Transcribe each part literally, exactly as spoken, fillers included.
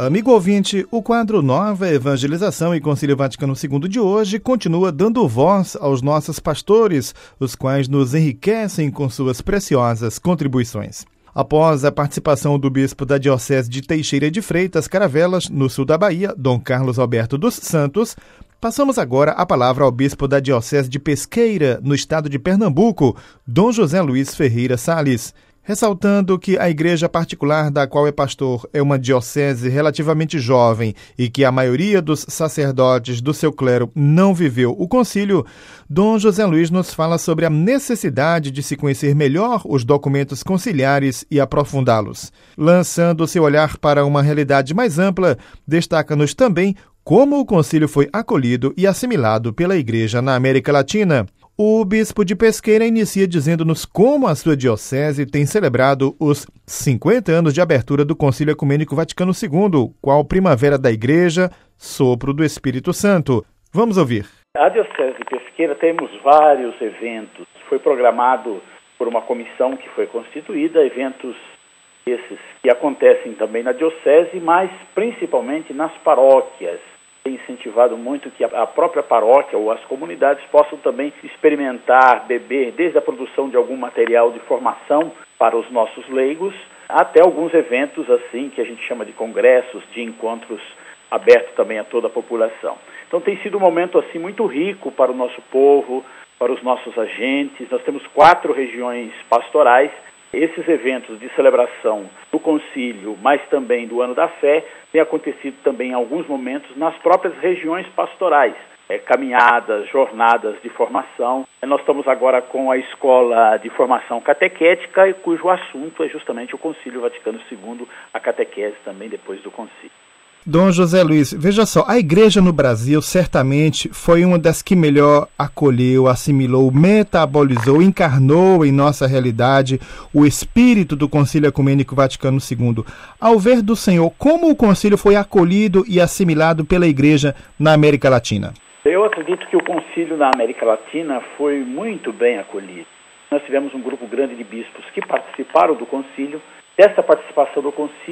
Amigo ouvinte, o quadro Nova Evangelização e Concílio Vaticano segundo de hoje continua dando voz aos nossos pastores, os quais nos enriquecem com suas preciosas contribuições. Após a participação do bispo da Diocese de Teixeira de Freitas, Caravelas, no sul da Bahia, Dom Carlos Alberto dos Santos, passamos agora a palavra ao bispo da Diocese de Pesqueira, no estado de Pernambuco, Dom José Luiz Ferreira Salles. Ressaltando que a igreja particular da qual é pastor é uma diocese relativamente jovem e que a maioria dos sacerdotes do seu clero não viveu o concílio, Dom José Luiz nos fala sobre a necessidade de se conhecer melhor os documentos conciliares e aprofundá-los. Lançando seu olhar para uma realidade mais ampla, destaca-nos também como o concílio foi acolhido e assimilado pela igreja na América Latina. O bispo de Pesqueira inicia dizendo-nos como a sua diocese tem celebrado os cinquenta anos de abertura do Concílio Ecumênico Vaticano segundo, qual Primavera da Igreja, Sopro do Espírito Santo. Vamos ouvir. A Diocese de Pesqueira temos vários eventos. Foi programado por uma comissão que foi constituída, eventos esses que acontecem também na Diocese, mas principalmente nas paróquias. Tem incentivado muito que a própria paróquia ou as comunidades possam também experimentar, beber, desde a produção de algum material de formação para os nossos leigos, até alguns eventos assim que a gente chama de congressos, de encontros abertos também a toda a população. Então tem sido um momento assim muito rico para o nosso povo, para os nossos agentes. Nós temos quatro regiões pastorais. Esses eventos de celebração do concílio, mas também do Ano da Fé, têm acontecido também em alguns momentos nas próprias regiões pastorais, é, caminhadas, jornadas de formação. Nós estamos agora com a Escola de Formação Catequética, cujo assunto é justamente o Concílio Vaticano segundo, a catequese também depois do concílio. Dom José Luiz, veja só, a igreja no Brasil certamente foi uma das que melhor acolheu, assimilou, metabolizou, encarnou em nossa realidade o espírito do Concílio Ecumênico Vaticano segundo. Ao ver do Senhor, como o concílio foi acolhido e assimilado pela igreja na América Latina? Eu acredito que o concílio na América Latina foi muito bem acolhido. Nós tivemos um grupo grande de bispos que participaram do concílio. Dessa participação do concílio,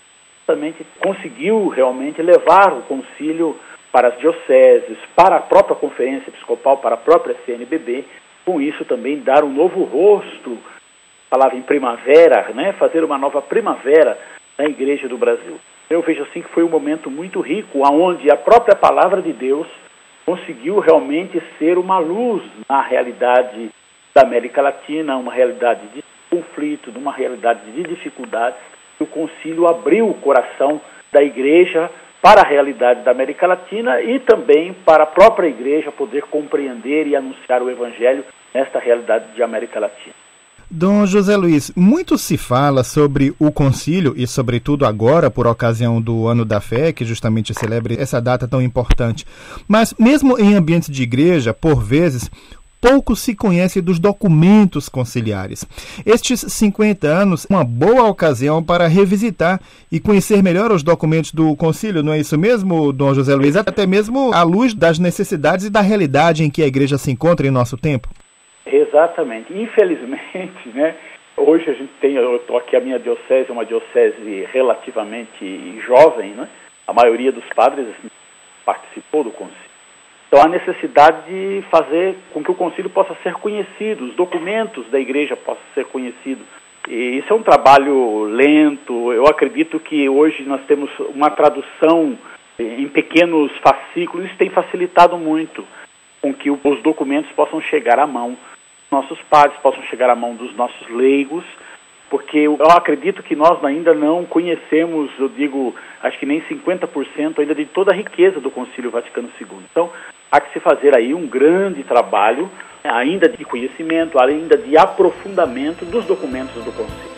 conseguiu realmente levar o concílio para as dioceses, para a própria Conferência Episcopal, para a própria C N B B, com isso também dar um novo rosto, falava em primavera, né, fazer uma nova primavera na Igreja do Brasil. Eu vejo assim que foi um momento muito rico, onde a própria Palavra de Deus conseguiu realmente ser uma luz na realidade da América Latina, uma realidade de conflito, uma realidade de dificuldades. O concílio abriu o coração da igreja para a realidade da América Latina e também para a própria igreja poder compreender e anunciar o evangelho nesta realidade de América Latina. Dom José Luiz, muito se fala sobre o concílio e sobretudo agora por ocasião do Ano da Fé, que justamente celebra essa data tão importante. Mas mesmo em ambientes de igreja, por vezes, pouco se conhece dos documentos conciliares. Estes cinquenta anos, uma boa ocasião para revisitar e conhecer melhor os documentos do concílio, não é isso mesmo, Dom José Luiz? Até mesmo à luz das necessidades e da realidade em que a igreja se encontra em nosso tempo. Exatamente. Infelizmente, né, hoje a gente tem, eu estou aqui, a minha diocese é uma diocese relativamente jovem, né? A maioria dos padres participou do concílio. Então, há necessidade de fazer com que o concílio possa ser conhecido, os documentos da igreja possam ser conhecidos. E isso é um trabalho lento. Eu acredito que hoje nós temos uma tradução em pequenos fascículos. Isso tem facilitado muito com que os documentos possam chegar à mão dos nossos padres, possam chegar à mão dos nossos leigos, porque eu acredito que nós ainda não conhecemos, eu digo, acho que nem cinquenta por cento ainda de toda a riqueza do Concílio Vaticano segundo. Então, há que se fazer aí um grande trabalho, ainda de conhecimento, ainda de aprofundamento dos documentos do Concílio.